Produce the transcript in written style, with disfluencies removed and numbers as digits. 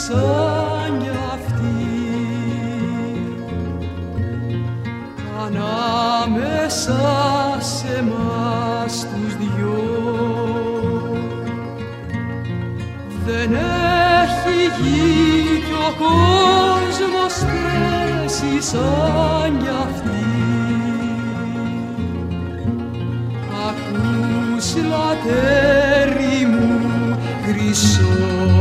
σαν κι αυτή. Ανάμεσα σε μας τους δυο δεν έχει γη κι ο κόσμος θέση σαν κι αυτή. Ακούς λατέρι μου χρυσό